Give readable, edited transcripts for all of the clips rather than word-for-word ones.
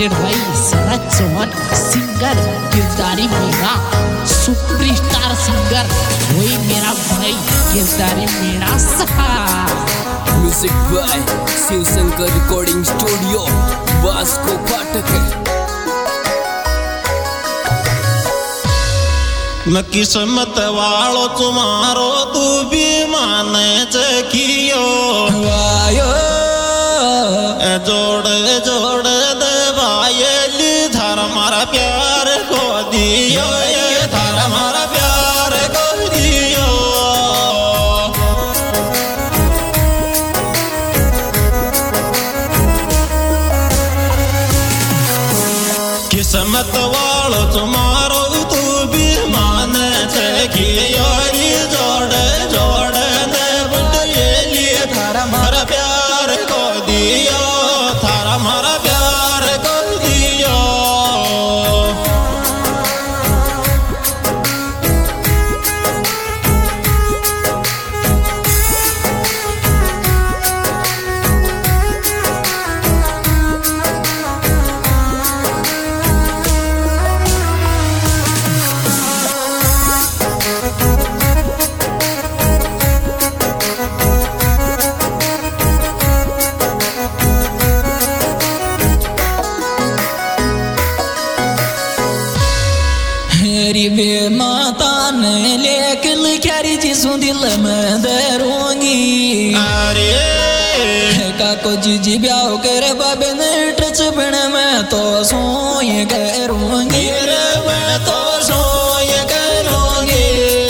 Presented by Sharad Chauhan singer Kirdari मेरा superstar singer वही मेरा भाई किरदारी मेरा सहा music by Shiv Shankar recording studio Vasco फाटक न किस्मत वालो तुम्हारो तू भी माने चकियो वायो जोड़ जोड़ दे भाईली थार मारा प्यार को दियो ये थार मारा प्यार को दियो किस्मत वालो तुम्हारो तू भी माने चकियो जोड़ जोड़ दे भाईली थार मारा प्यार को दियो थारा मारा प्यार कर दियो मेरी माता ने लेकिन क्यारी जिसों दिल में दरूंगी अरे काको जीजी ब्याह कर बाबे ने टच बन मैं तो सोए करूंगी मैं तो सोए करूंगी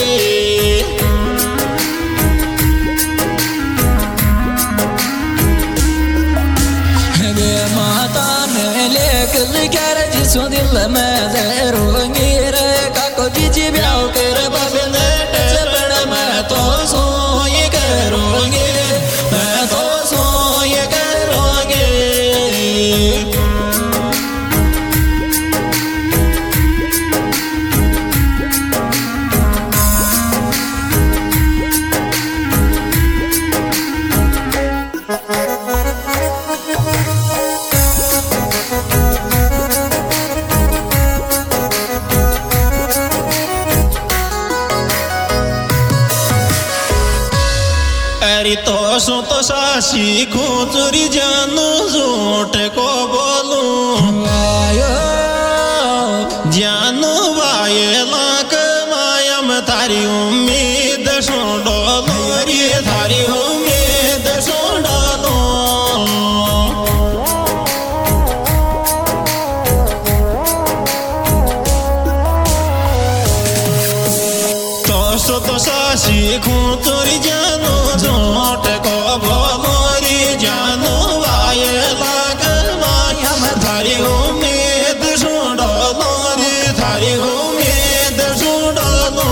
वे माता ने लेकिन क्यारी जिसों दिल में दरूंगी जीजी ब्याह कर बाबे ने टच बन मैं तो सोए करूंगी मैं तो सोए करूंगी अरे तो सासी खूचुरी जानू झूठ को बोलूं जानू बाये लाख मायम थारी उम्मीद छोड़ो मेरी थारी उम्मीद छोड़ो तो सासी खूचुरी जानू झूठ को बोलोरी जानू आए लाग मायम थारी उम्मीद छोड़ो लोरी थारी उम्मीद छोड़ो लो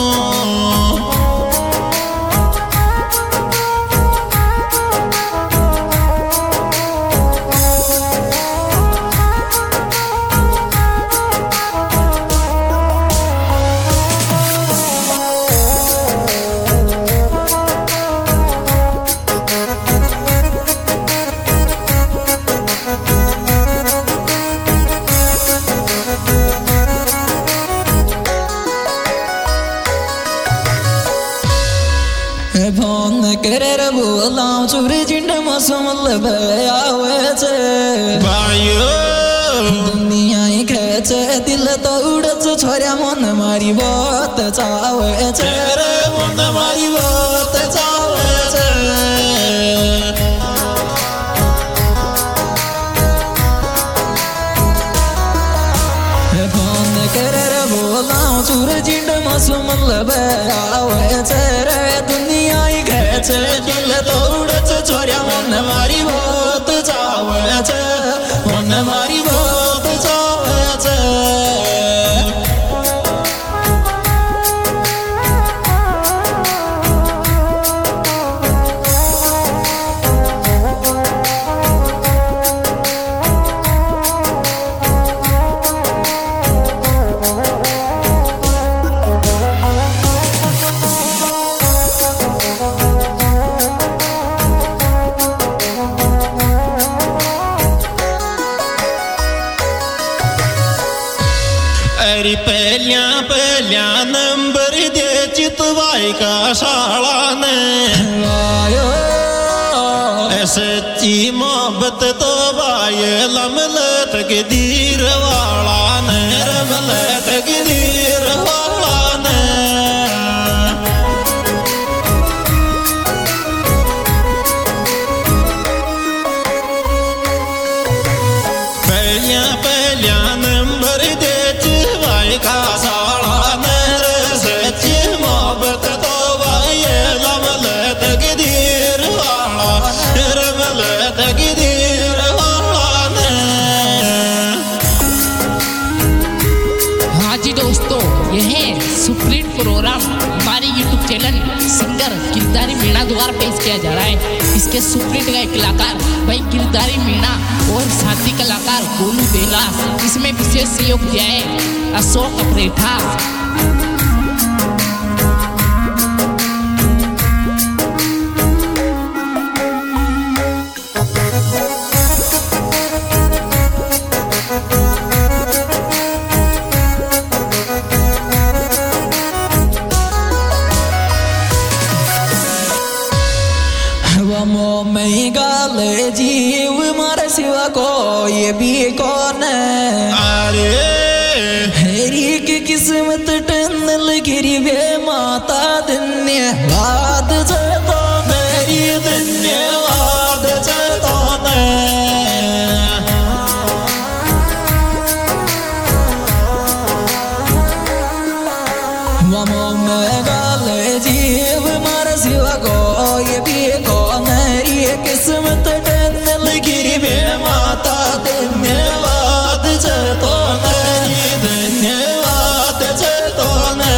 भोन करे बोलाऊं चुरी जिंड मौसम लबयावे छे भाइयो दुनिया ही खेचे दिल तो उड़च छोरा मन मारी बात चावे छे रे मन मारी बात चावे छे भोन करे बोलाऊं चुरी जिंड मौसम लबयावे छे दिल तोड़च छोरा मन मारी बात चावे छे मन मारी बात चावे छे पहिल्या नंबर दे चितवाई का शाळान सच्ची मोहब्बत तो बाय लमल तकदीर वाला न रमल तकदीर वाला न पहिल्या नंबर दे चितवाई का शाळान सच्ची मोहब्बत तो बाय लमल तकदीर वाला रमल तकदीर वाला। हाँ जी दोस्तों, यह है सुप्रीम प्रोग्राम हमारे YouTube channel singer Kirdari Meena द्वारा पेश किया जा रहा है। इसके सुप्रीम गायक कलाकार भाई किरदारी मीणा और साथी कलाकार गोलू बेलास। इसमें विशेष सहयोग दिया है अशोक अपरेठा। मैं गाले जीव मारे सिवा को ये भी कौन है अरे हेरी की किस्मत टनल गिरी बे माता धन्यवाद तो मेरी धन्यवाद तो मैं गाले जीव मारे सिवा को ये भी कौन किस्मत टनल गिरी बे माता धन्यवाद तो धन्यवाद तो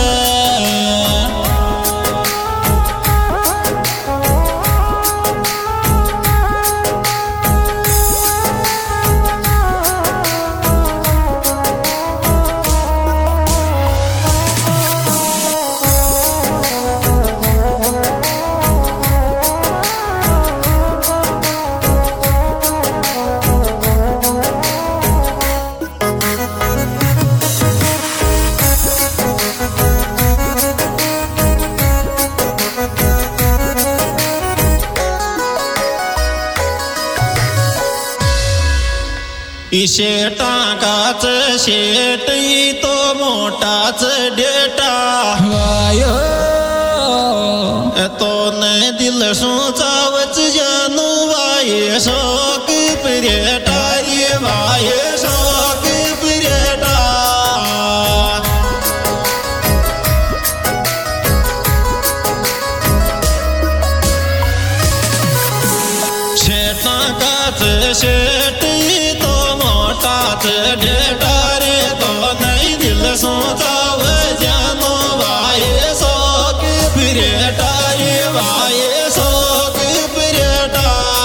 शेटाकाच शेट तो मोठाच डेटा तो न दिल सोचावच जानू वाये शोक प्रेटा ये वाये शोक प्रेटा शेटाकाच शेट डेटारे तो नहीं दिल सोचाव जानो वाये शोक प्रेटा ये वाये शोक प्रेटा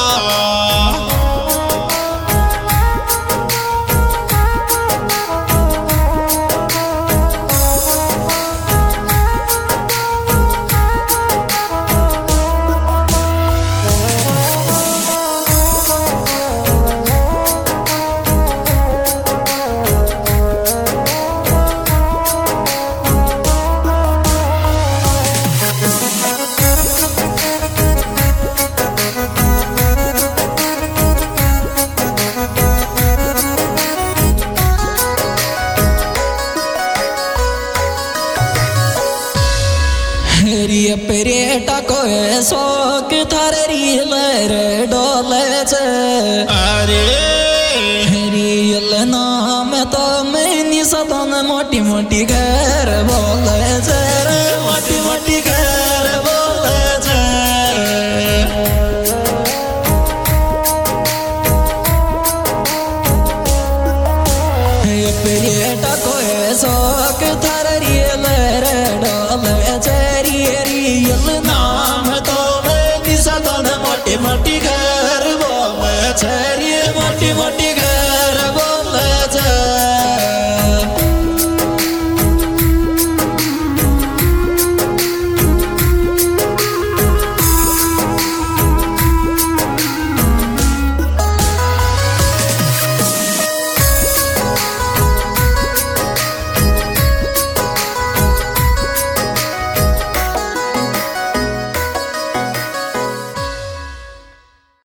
पेरेटा को शौक थारी लर डोले अरे रियल नाम तो मैंने सदन मोटी मोटी घर